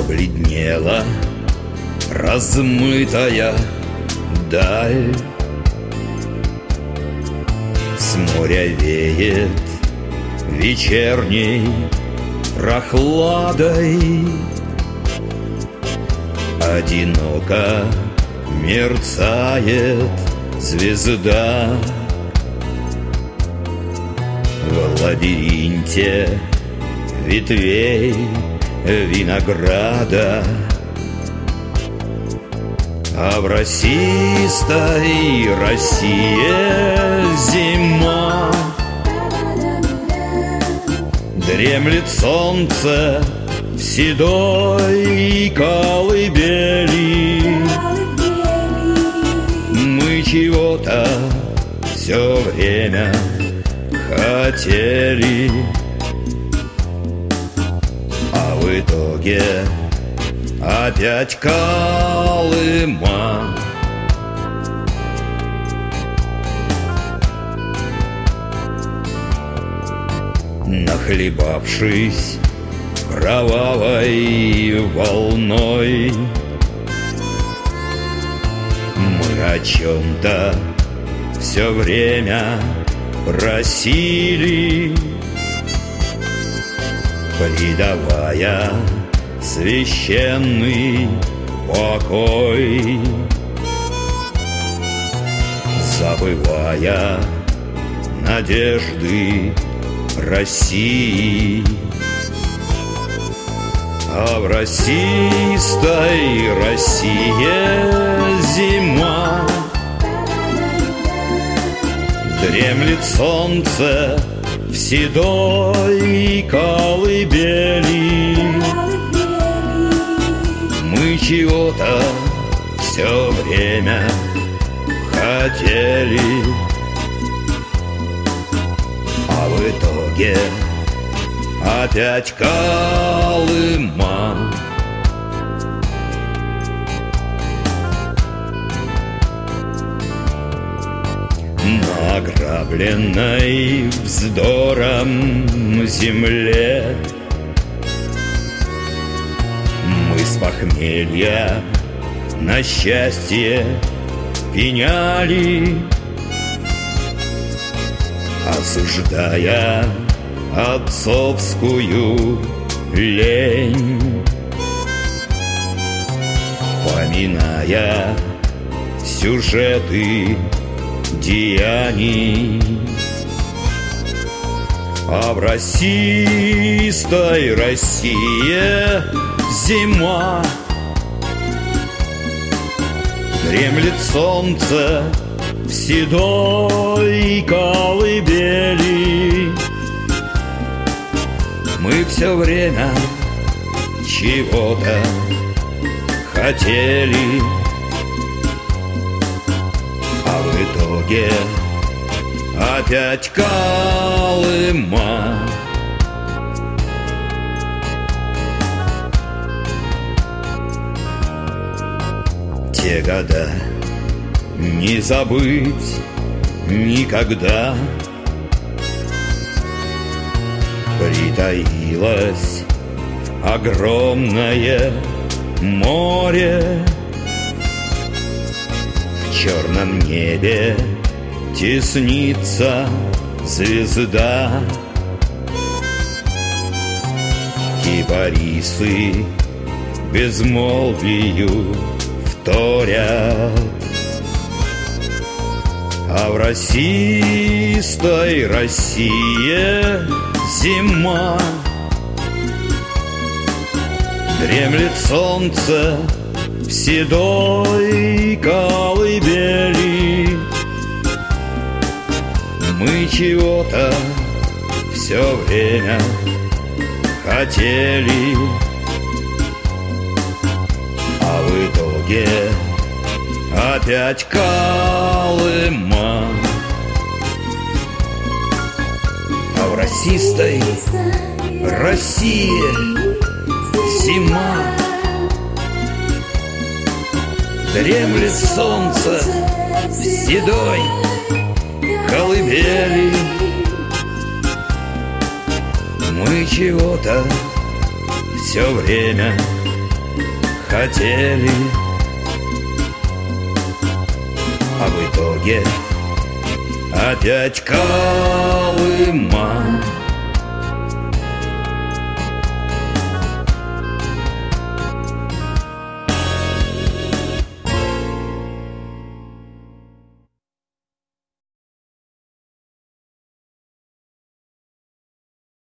Побледнела размытая даль, с моря веет вечерней прохладой. Одиноко мерцает звезда в лабиринте ветвей винограда, а в росистой России зима. Дремлет солнце в седой колыбели. Мы чего-то все время хотели, а в итоге опять Колыма. Нахлебавшись кровавой волной, мы о чем-то все время просили, придавая священный покой, забывая надежды России. А в росистой России зима. Дремлет солнце в седой колыбели. Мы чего-то все время хотели, а в итоге опять Колыма. На ограбленной вздором земле мы с похмелья на счастье пеняли, осуждая отцовскую лень, поминая сюжеты деяний. А в росистой России зима. Дремлет солнце в седой колыбели. Мы все время чего-то хотели, а в итоге опять Колыма. Те года не забыть никогда. Притаилось огромное море, в черном небе теснится звезда. Кипарисы безмолвию вторят, а в росистой России зима. Дремлет солнце в седой колыбели. Мы чего-то все время хотели, а в итоге опять Колыма. А в росистой России зима. Дремлет солнце в седой колыбели. Мы чего-то все время хотели, а в итоге опять Колыма.